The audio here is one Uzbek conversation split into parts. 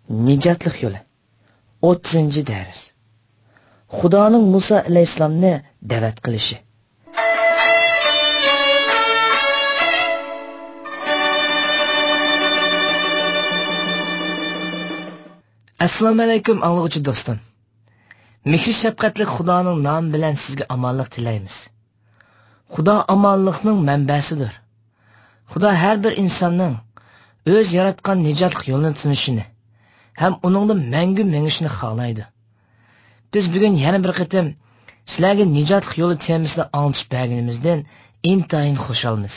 Nijotlik yo'li. 30-dars. Xudoning Musa alayhisalomni da'vat qilishi. Assalomu alaykum anglag'uchi do'stim. Mehr shafqatli Xudoning nomi bilan sizga omonlik tilaymiz. Xudo omonlikning manbasidir. Xudo har bir insonning o'z yaratgan nijotlik yo'lini tunishini ham uningdan mangu mengishni xohlaydi. Biz bugun yana bir qatim sizlarga nijotlik yo'li temasida anglatish berganimizdan intayin xushalmiz.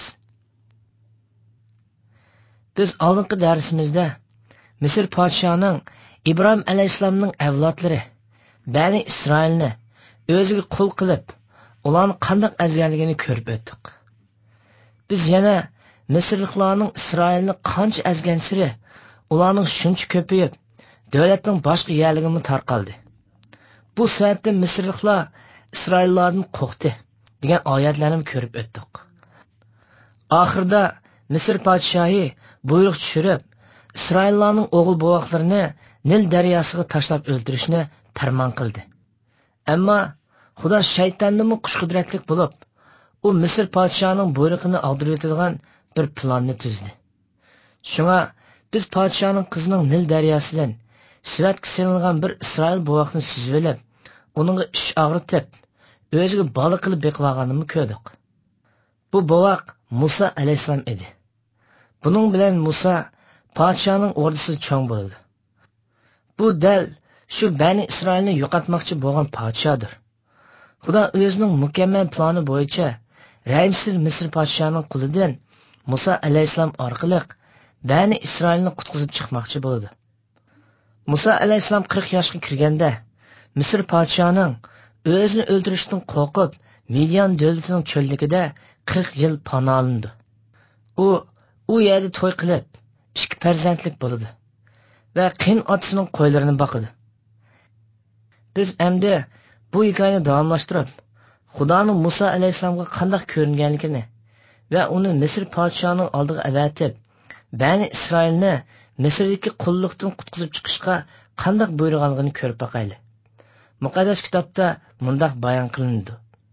Biz oldingi darsimizda Misr podshoning İbrahim alayhisalomning avlodlari Bani Isroilni o'ziga qul qilib, ularni qanday azganligini ko'rib o'tdik. Biz yana Misrliklarning Isroilni qancha azgan siri ularning shuncha ko'payib, davlatning boshqa yerlariga tarqaldi. Bu sababdan Misrliklar Isroillardan qo'rqdi degan oyatlarni ko'rib o'tdik. Oxirida Misr podshohi buyruq tushirib, İsroillarning o'g'il bovoqlarini Nil daryosiga tashlab o'ldirishni farmon qildi. Ammo Xudo shaytonning xushqudratlik bo'lib, u Misr podshoning buyrug'ini oldirib o'tadigan bir planni tuzdi. Shunga biz podshoning qizining Nil daryosidan siratga selingan bir Isroil bovoqni suzib olib, uningga ish og'ritib, o'ziga bola qilib beqib olganini ko'rdik. Bu bovoq Musa alayhisalom edi. Buning bilan Musa podshoning ordisi cho'ng bo'ldi. Bu dal shu Bani Isroilni yo'qotmoqchi bo'lgan podshodir. Xudo o'zining mukammal plani bo'yicha Raimsiz Misr podshoning qulidan Musa alayhisalom orqali Bani Isroilni qutqizib chiqmoqchi bo'ldi. Musa alayhisalom 40 yoshga kirganda Misr podshoning o'zini o'ldirishdan qo'rqib, Midian davlatining cho'lligida 40 yil panoh olindi. U yerda to'y qilib, 2 farzandlik bo'ldi va qiyin otasining qo'ylarini boqdi. Biz endi bu hikoyani davomlashtirib, Xudoning Musa alayhisalomga qanday ko'ringanligini va uni Misr podshoning oldiga avatib, Bani Isroilni Misrdagi qulluqdan qutqizib chiqishga qanday buyurganligini ko'rib boqaylik. Muqaddas kitobda mundaq bayon qilindi.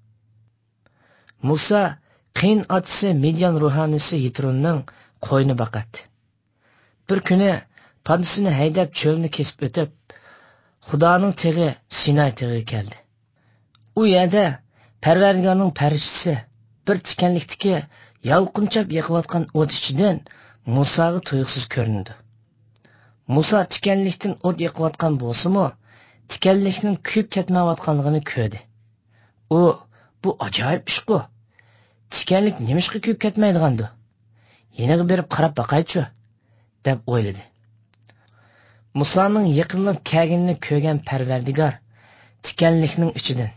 Musa qiyin otasi Midian ruhanisi Yitrunning qo'yini boqadi. Bir kuni padisini haydab cho'lni kesib o'tib, Xudoning tig'i Sinay tig'iga keldi. U yerda Parvardigorning farishchisi bir tikanlikdagi yalqinchab yiqayotgan o't ichidan Musaga tuyuqsiz ko'rindi. Musa tikanlikdan o't yiqayotgan bo'lsa-mu, tikanlikning kuyib ketmayotganligini ko'rdi. Bu ajoyib ish-ku. Tikanlik nimishqa kuyib ketmaydigandi? Yeniga berib qarab boqaychi, deb o'yladi. Musaning yiqilib kelganini ko'rgan Parvardigor tikanlikning ichidan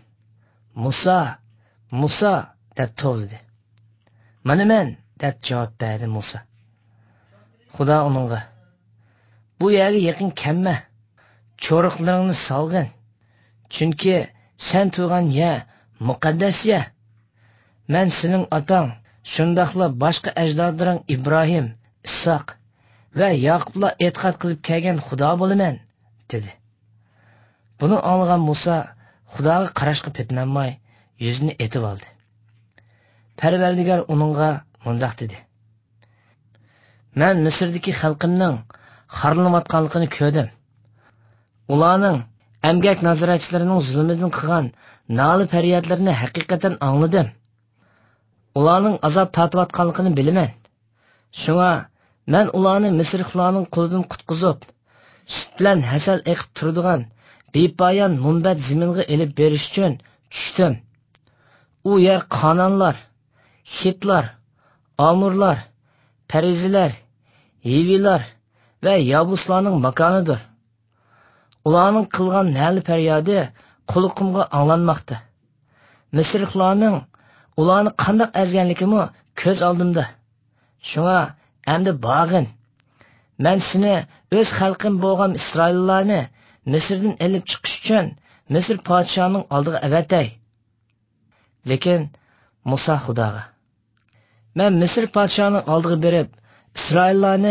Musa deb to'g'ladi. "Mana men" deb javob berdi Musa. Xudo uningga: "Bu yerga yaqin kelma. Cho'riqlaringni solg'in. Chunki sen turgan yer muqaddas yer. Men sening otang, shundaqla boshqa ajdodlaring Ibrohim, Isoq va Yaqublar e'tiqod qilib kelgan Xudo bo'laman" dedi. Buni olgan Musa Xudoga qarashga petinolmay yuzini etib oldi. Parvardigor uningga mundaq dedi: "Men Misrdagi xalqimning xorlanayotganligini ko'rdim. Ularning emgak nazoratchilarining zulmidan qilgan noli faryodlarini haqiqatan angladim. Ularning azob tortayotganligini bilaman. Shunga men ularni Misrliklarning qo'lidan qutqizib, sut bilan hasal eqib turadigan bepoyon munbat zaminga elib berish uchun tushdim. U yer Qononlar, Hitlar, Amurlar, Perizilar, Hivilar va Yabuslarning makonidir. Ularning qilgan nali faryodi quliqimga anglanmoqda. Misrliklarning ularni qanday azganligimi ko'z oldimda. Shunga endi bag'in. Men seni o'z xalqim bo'lgan Isroillarni Misrdan elib chiqish uchun Misr podshoning oldiga avatay. Lekin Musa Xudoga: "Men Misr podshoning oldiga berib, Isroillarni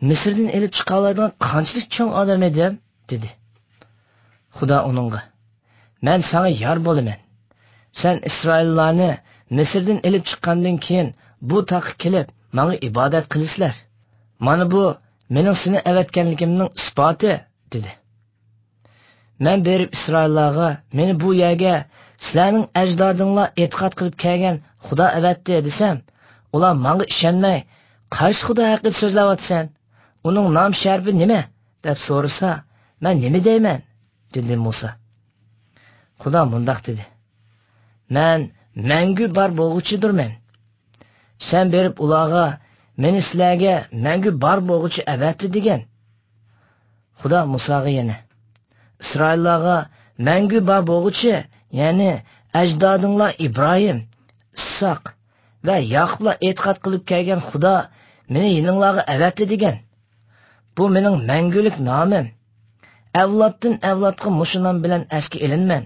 Misrdan elib chiqa oladigan qanchalik cho'ng odam edi, dedi. Xudo uningga: "Men sana yor bo'laman. Sen Isroillarni Misrdan elib chiqqandan keyin bu taqqa kelib, menga ibodat qilasizlar. Mana bu mening seni avatganligimning isboti", dedi. "Men berib Isroillarga, meni bu yerga sizlarning ajdodinglar e'tiqod qilib kelgan Xudo avatdi desam, ular menga ishonmay, qaysi Xudo haqida so'zlayapsan? Uning nom sharbi nima?" deb so'rasa, "Men nima deyman?" dedi Musa. Xudo mundaq dedi: "Men mangu bor bo'lg'uchidirman. Sen berib ularga, meni sizlarga mangu bor bo'lg'uchi avatdi degan." Xudo Musoga yana: "Isroillarga mangu bor bo'lg'uchi, ya'ni ajdodinglar Ibrohim, Issoq va Yaqublar e'tiqod qilib kelgan Xudo meni yininglarga avatdi degan. Bu mening mangulik nomim. Avloddan avlodga mushu nom bilan asli ilinman."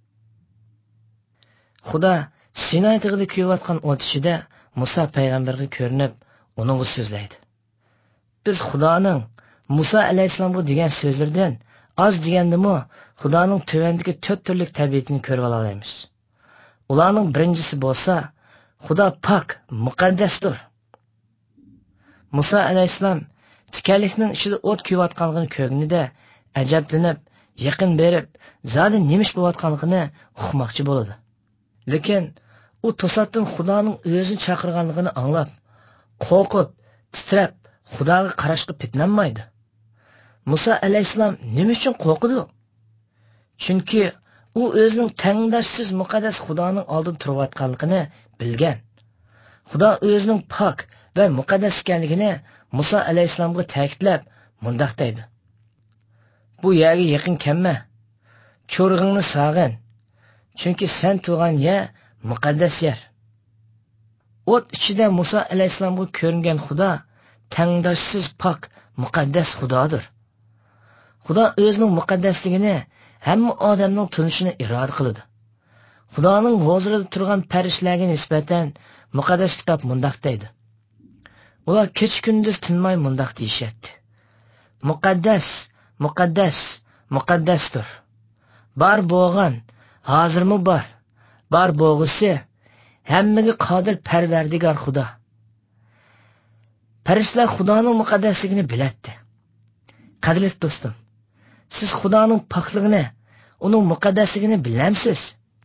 Xudo Sinay tog'ida kuyayotgan o't ichida Musa payg'ambarga ko'rinib, uningga so'zlaydi. Biz Xudoning Musa alayhissalomga degan so'zlardan oz degandimi, Xudoning tövendagi 4 turlik tabiatini ko'rib olamiz. Ularning birinchisi bo'lsa, Xudo pok, muqaddasdir. Musa alayhissalom tikanlikning ichida o't kuyayotganligini ko'rganida ajablanib, yaqin berib, zodi nemish bo'layotganligini uqmoqchi bo'ladi. Lekin u to'satdan Xudoning o'zini chaqirganligini anglab, qo'rqib, titrab, Xudoga qarashga pitlanmaydi. Musa alayhissalom nima uchun qo'rqdi? Chunki u o'zining tangdoshsiz muqaddas Xudoning oldida turayotganligini bilgan. Xudo o'zining pok va muqaddas ekanligini Musa alayhissalomga ta'kidlab, mundaq deydi: "Bu yerga yaqin kelma. Cho'rig'ingni sog'in. Chunki sen turgan yer muqaddas yer." O't ichida Musa alayhissalomga ko'ringan Xudo tangdoshsiz pok, muqaddas Xudodir. Xudo o'zining muqaddasligini hamma odamning tunishini iroda qiladi. Xudoning huzurida turgan farishtalarga nisbatan muqaddas kitob mundaq deydi: Ular kecha-kunduz tinmay mundaq deyishyapti: "Muqaddas, muqaddas, muqaddasdir. Bor bo'lgan, hozirmi bor bo'lg'isi, hammaga qodir Parvardigor Xudo." Farishtalar Xudoning muqaddasligini biladi. Qadrli do'stim, siz Xudoning pokligini, uning muqaddasligini bilamsiz?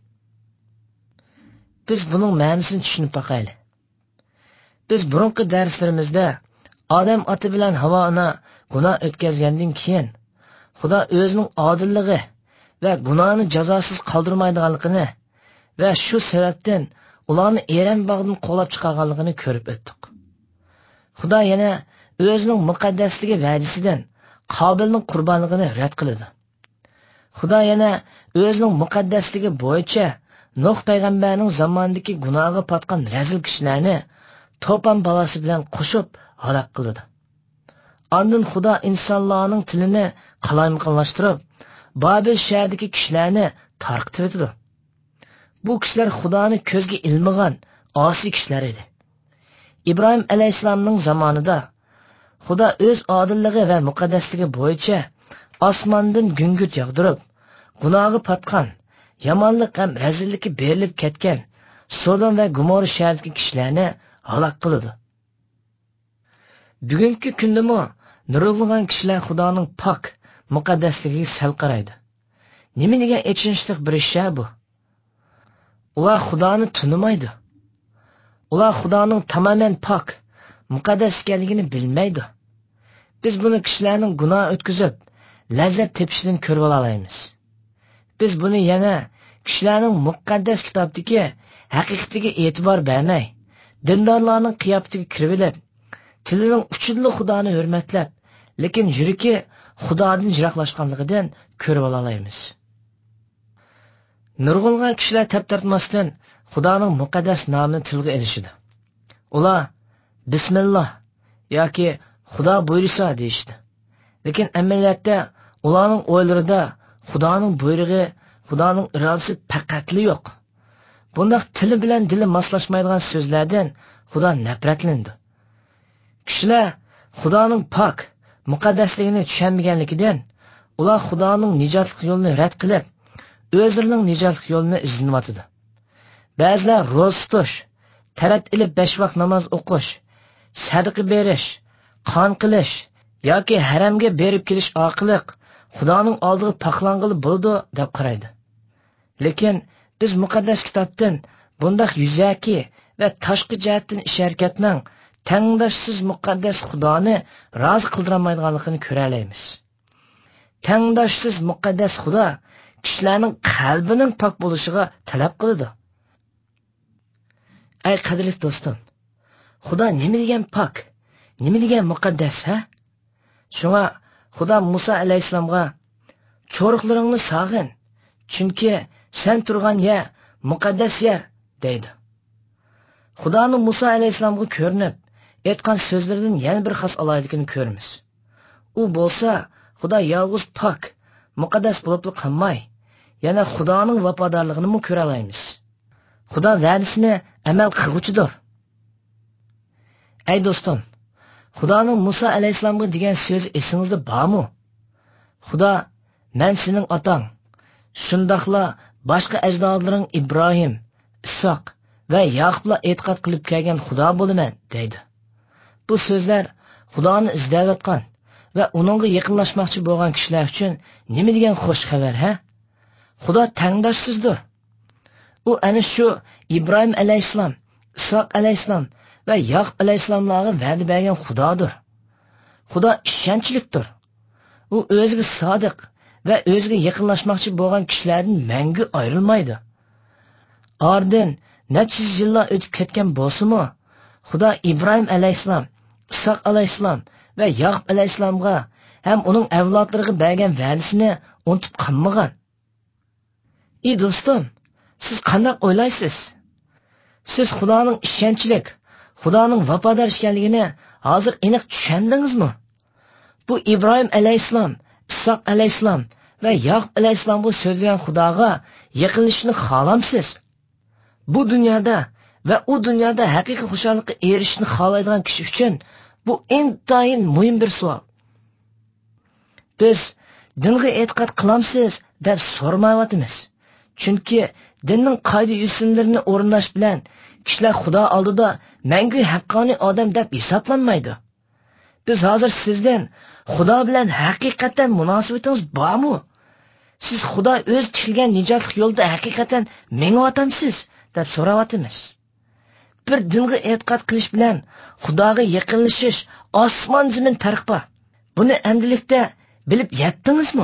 Biz buning ma'nosini tushunib boqaylik. Biz burunqi darslarimizda odam oti bilan Havo ona gunoh o'tkazgandan keyin Xudo o'zining odilligi va gunohni jazosiz qoldirmaydiganligini va shu sababdan ularni eran bog'dan qo'lab chiqarganligini ko'rib o'tdik. Xudo yana o'zining muqaddasligi va'dasidan Qobilning qurbonligini rad qiladi. Xudo yana o'zining muqaddasligi bo'yicha Nuh payg'ambarning zamonidagi gunohga patgan razil kishilarni to'pon balasi bilan qo'shib halok qiladi. Ondan Xudo insonlarning tilini qalaymaqonlashtirib, Babil shahridagi kishilarni tarqitib o'tdi. Bu kishilar Xudoni ko'zga ilmagan osiy kishilar edi. İbrahim alayhissalomning zamonida Xudo o'z odilligi va muqaddasligi bo'yicha osmondan gungurt yog'dirib, gunohga patgan, yomonlik ham razillikka berilib ketgan Sodom va Gomorra shahridagi kishilarni halok qildi. Bugungi kundami nurg'ulg'an kishilar Xudoning pok, muqaddasligiga sal qaraydi. Nima degan echinishli bir ish bu? Ular Xudoni tunimaydi. Ular Xudoning tamoman pok, muqaddas ekanligini bilmaydi. Biz buni kishilarning gunoh o'tkazib, lazzat tepishidan ko'rib olamiz. Biz buni yana kishilarning muqaddas kitobdagi haqiqatiga e'tibor bermay, dindorlarning qiyofatiga kirib, tilining uchida Xudoni hurmatlab, lekin yuragi Xudodan yiroqlashganligidan ko'rib olamiz. Nurg'ulg'an kishilar tap-tartmasdan Xudoning muqaddas nomini tilga ilishidi. Ular Bismillah yoki Xudo buyursa deyishdi. Lekin amaliyotda ularning o'ylarida Xudoning buyrug'i, Xudoning irodasi faqatli yo'q. Bundaq tili bilan dili moslashmaydigan so'zlardan Xudo nafratlandi. Kishilar Xudoning pok, muqaddasligini tushunmaganligidan ular Xudoning nijotlik yo'lini rad qilib, o'zlarining nijotlik yo'lini izlanyotdi. Ba'zilar ro'za tutish, tarat ilib 5 vaqt namoz o'qish, sadaqa berish, qon qilish yoki haramga berib kelish orqali Xudoning oldiga poklanqili bo'ladi deb qaraydi. Lekin biz muqaddas kitobdan bundaq yuzaki va tashqi jihatdan ish-harakatning tangdoshsiz muqaddas Xudoni rozi qildirmaydiganligini ko'ra olamiz. Tangdoshsiz muqaddas Xudo kishilarning qalbining pok bo'lishiga talab qiladi. Ey qadrli do'stim, Xudo nima degan pok, nima degan muqaddas, ha? Shunga Xudo Musa alayhisalomga cho'riqlaringni sog'in, chunki sen turgan yer muqaddas yer deydi. Xudoning Musa alayhisalomga ko'rinib aytgan so'zlaridan yana bir xos alayligini ko'ramiz. U bo'lsa, Xudo yolg'iz pok, muqaddas bo'lib qolmay, yana Xudoning vafodorligini mu ko'ra olamiz. Xudo va'dasini amal qilguchidir. Ey do'stim, Xudoning Musa alayhisalomga degan so'zi esingizda bormi? Xudo, men sening otang, shundaqla boshqa ajdodlaring Ibrohim, Isoq va Yaqubla e'tiqod qilib kelgan Xudo bo'laman deydi. Bu so'zlar Xudoni izlayotgan va uningga yaqinlashmoqchi bo'lgan kishilar uchun nima degan xush xabar, ha? Xudo tangdoshsizdir. U ana shu Ibrohim alayhisalom, Isoq alayhisalom va Yaqub alayhisalomlarga va'da bergan Xudodir. Xudo ishonchlidir. U o'ziga sodiq va o'ziga yaqinlashmoqchi bo'lgan kishilardan mangu ayrilmaydi. Oradan necha yillar o'tib ketgan bo'lsa-mu, Xudo Ibrohim alayhisalom, Isoq alayhisalom va Yaqub alayhisalomga ham uning avlodlariga bergan va'dasini unutib qolmagan. Ey do'stim, siz qanday o'ylaysiz? Siz Xudoning ishonchlik, Xudoning vafodor ekanligini hozir aniq tushundingizmi? Bu Ibrohim alayhisalom, Isoq alayhisalom va Yaqub alayhisalomga so'zlagan Xudoga yaqinlashishni xohlamsiz? Bu dunyoda va u dunyoda haqiqiy xushallikka erishishni xohlaydigan kishi uchun bu intayin muhim bir savol. Biz dinga e'tiqod qilamsiz deb so'ramayapmiz. Chunki dinning qoida-usullarini o'rnash bilan kishilar Xudo oldida mangu haqqoniy odam deb hisoblanmaydi. Biz hozir sizdan Xudo bilan haqiqatan munosabatingiz bormi? Siz Xudo o'z tikilgan nijotlik yo'lida haqiqatan mengayotamsiz deb so'rayapmiz. Bir dinga e'tiqod qilish bilan Xudoga yaqinlashish osmon zamin farq bor. Buni endilikda bilib yetdingizmi?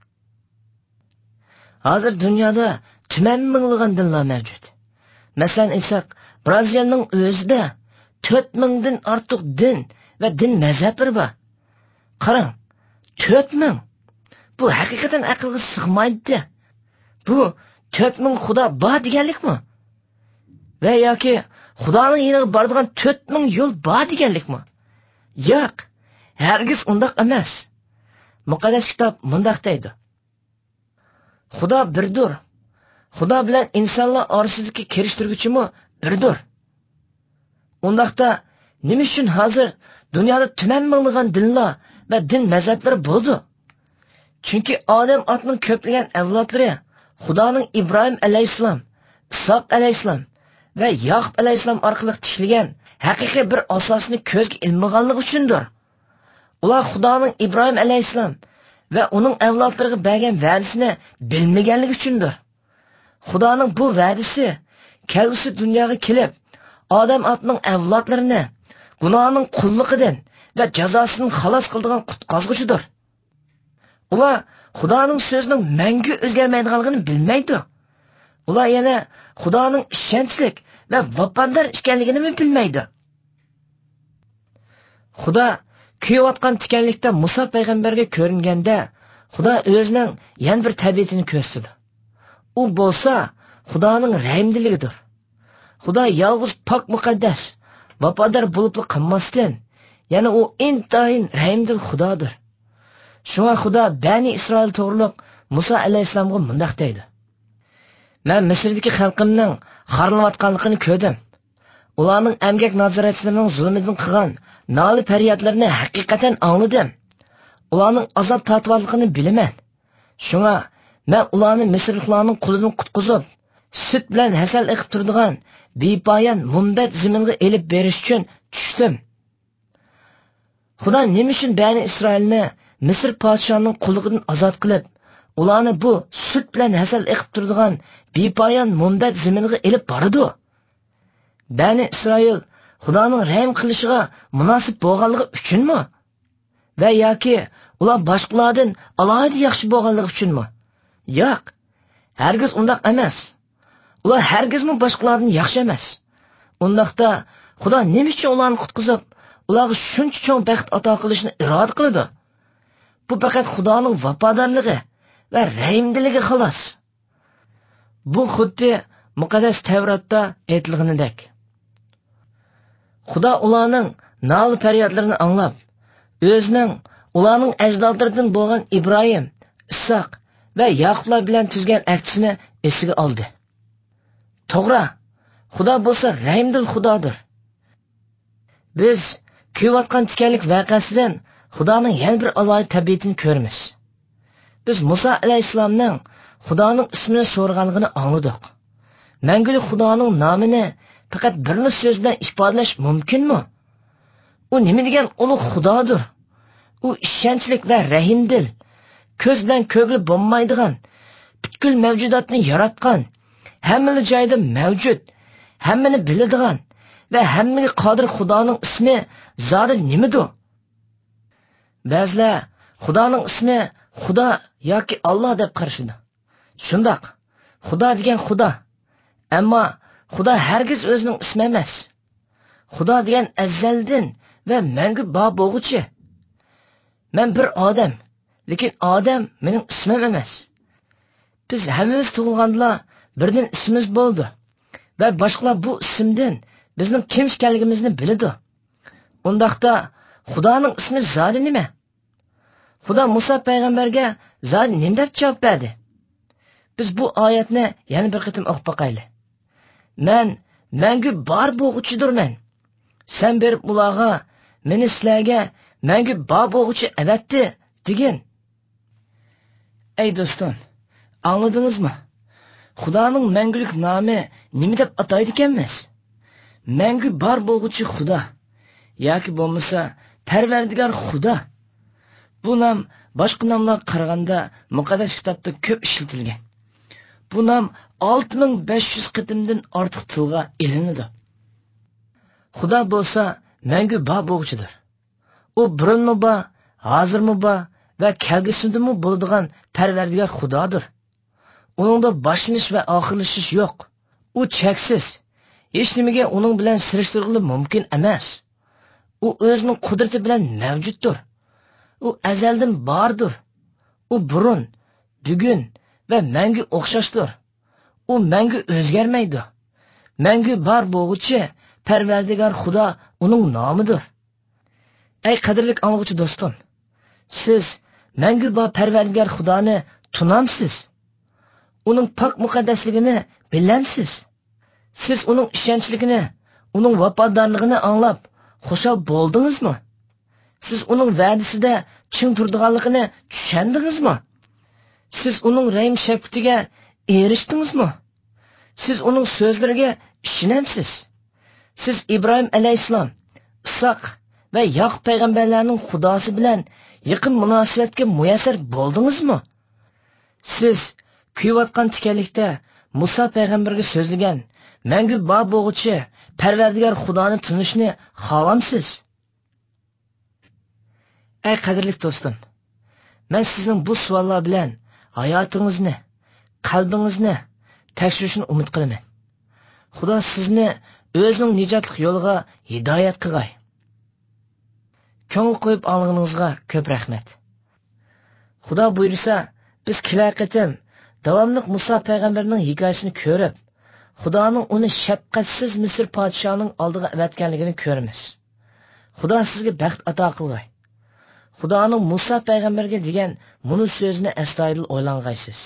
Hozir dunyoda tuman minglagan dinlar mavjud. Masalan, aytsak, Braziliyaning o'zida 4000 dan ortiq din va din mazhablari bor. Qarang, 4000. Bu haqiqatan aqlga sig'maydi. Bu 4000 Xudo bor deganlikmi? Va yoki Xudoning yoniga boradigan 4000 yo'l bor deganlikmi? Yo'q, hargiz undaq emas. Muqaddas kitob mundaq deydi. Xudo birdir. Xudo bilan insonlar orasidagi kirishtirguchimi birdir. Undaqda nima uchun hozir dunyoda tuman minglagan dinlar va din mazhablari bo'ldi? Chunki odam otning ko'plagan avlodlari Xudoning Ibrohim alayhisalom, Isoq alayhisalom va Yaqub alayhisalom orqali tikilgan haqiqiy bir asosni ko'zga ilmaganligi uchundir. Ular Xudoning Ibrohim alayhisalom va uning avlodlariga bergan va'dasini bilmaganligi uchundir. Xudoning bu va'dasi kelgusi dunyoga kelib, odam otning avlodlarini gunohning qulliqidan va jazosidan xalos qiladigan qutqazguchidir. Ular Xudoning so'zining mangu o'zgarmaydiganligini bilmaydi. Ular yana Xudoning ishonchlik va vafodor ekanligini bilmaydi. Xudo kuyayotgan tikanlikda Musa payg'ambarga ko'ringanda, Xudo o'zining yana bir tabiatini ko'rsatdi. U bo'lsa Xudoning rahimdiligidir. Xudo yolg'iz pok muqaddas, vafodor bo'lib qolmasdan, yana u intayin rahimdil Xudodir. Shunga Xudo Bani Isroil to'g'riliq Musa alayhisalomga mundaq deydi: Men Misrdagi xalqimning xorlanayotganligini ko'rdim. ularning emgak nazoratchilarining zulmidan qilgan noli faryodlarini haqiqatan angladim. Ularning azob tortganligini bilaman. Shunga men ularni Misrliklarning qo'lidan qutqizib, süt bilan hasal iqib turadigan bepoyon munbat zaminga elib berish uchun tushdim. Xudo nima uchun Bani Isroilni Misr podshohining quligidan ozod qilib, ularni bu süt bilan hasal iqib turadigan bepoyon munbat zaminga elib boradi? Bani Isroil Xudoning rahm qilishiga munosib bo'lganligi uchunmi? Va yoki ular boshqalardan alohida yaxshi bo'lganligi uchunmi? Yo'q, hargiz undaq emas. Ular hargizmi boshqalardan yaxshi emas. Undaqda Xudo nima uchun ularni qutqizib, ularga shuncha cho'ng baxt ato qilishni iroda qildi? Bu faqat Xudoning vafodorligi va rahimdiligi xolos. Bu xuddi muqaddas Tavratda aytilganidek. Xudo ularning nol faryodlarini anglab, o'zining ularning ajdodlaridan bo'lgan Ibrohim, Isoq va Yaqublar bilan tuzgan ahdini esiga oldi. To'g'ri, Xudo bo'lsa rahimdil Xudodir. Biz kuyayotgan tikanlik voqeasidan Xudoning yana bir alohida tabiatini ko'ramiz. Biz Musa alayhissalomning Xudoning ismini so'raganligini angladik. Mangulik Xudoning nomini faqat bir so'z bilan ifodalash mumkinmi? U nima degan ulug' Xudodir? U ishonchlik va rahimdil, ko'z bilan ko'rib bo'lmaydigan, butkul mavjudotni yaratgan, hamma joyda mavjud, hammani biladigan va hammaga qodir Xudoning ismi zoti nimadir? Ba'zilar Xudoning ismi Xudo yoki Alloh deb qarashadi. Shundoq, Xudo degan Xudo. Ammo Xudo hargiz o'zining ismi emas. Xudo degan azaldan va mangu bor bo'lg'uchi. Men bir odam, lekin odam mening ismim emas. Biz hammamiz tug'ilganda birdan ismimiz bo'ldi va boshqalar bu ismdan bizning kim ekanligimizni biladi. Undaqda Xudoning ismi zoti nima? Xudo Musa payg'ambarga zoti nima deb javob berdi? Biz bu oyatni yana bir qitim o'qib boqayli. Men mangu bor bo'lg'uchidirman. Sen berib ularga, meni sizlarga mangu bor bo'lg'uchi avatdi degan. Ey do'stim, angladingizmi? Xudoning mangulik nomi nima deb ataydi ekanmiz? Mangu bor bo'lg'uchi Xudo yoki bo'lmasa Parvardigor Xudo. Bu nom boshqa nomlarga qaraganda muqaddas kitobda ko'p ishlatilgan. Bu nom 6500 qitimdan ortiq tilga ilinadi. Xudo bo'lsa mangu bor bo'lg'uchidir. U burunmi bor, hozirmi bor va kelgusindami bo'ladigan Parvardigor Xudodir. Uningda boshlanish va oxirlashish yo'q. U cheksiz. Hech nimaga uning bilan surishtirilishi mumkin emas. U o'zining qudrati bilan mavjuddir. U azaldan bordir. U burun, bugun va mangu o'xshashdir. U mangu o'zgarmaydi. Mangu bor bo'lg'uchi Parvardigor Xudo uning nomidir. Ey qadrli anglag'uchi do'stim, siz mangu bor Parvardigor Xudoni tunamsiz. Uning pok muqaddasligini bilamsiz. Siz uning ishonchligini, uning vafodorligini anglab xushal bo'ldingizmi? Siz uning va'dasida chin turganligini tushundingizmi? Siz uning rahim shafqatiga erishdingizmi? Siz uning so'zlariga ishonamsiz? Siz Ibrohim alayhissalom, Isoq va Yaqub payg'ambarlarning Xudosi bilan yaqin munosabatga muyassar bo'ldingizmi? Siz kuyayotgan tikanlikda Musa payg'ambarga so'zlagan mangu bor bo'lg'uchi Parvardigor Xudoni tunishni xohlamsiz? Ey qadrli do'stim, men sizning bu savollar bilan hayotingizni, qalbingizni tekshirishni umid qilaman. Xudo sizni o'zining nijotlik yo'liga hidoyat qilgay. Ko'ngil qo'yib olganingizga ko'p rahmat. Xudo buyursa, biz kelar qatim davomli Musa payg'ambarning hikoyasini ko'rib, Xudoning uni shafqatsiz Misr podshohining oldiga avatganligini ko'ramiz. Xudo sizga baxt ato qilgay. Xudoning Musa payg'ambarga degan buni so'zni astoydil o'ylangaysiz.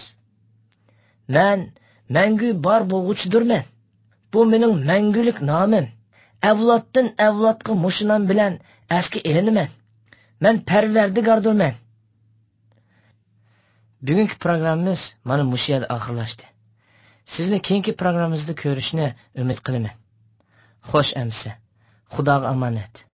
Men mangu bor bo'lg'uchidirman. Bu mening mangulik nomim. avloddan avlodga mushunan bilan asga elinaman. Men parvardigordurman. Bugungi programmamiz mana mushu yerda oxirlashdi. Sizni keyingi programmamizda ko'rishni umid qilaman. Xo'sh amsa. Xudoga omonat.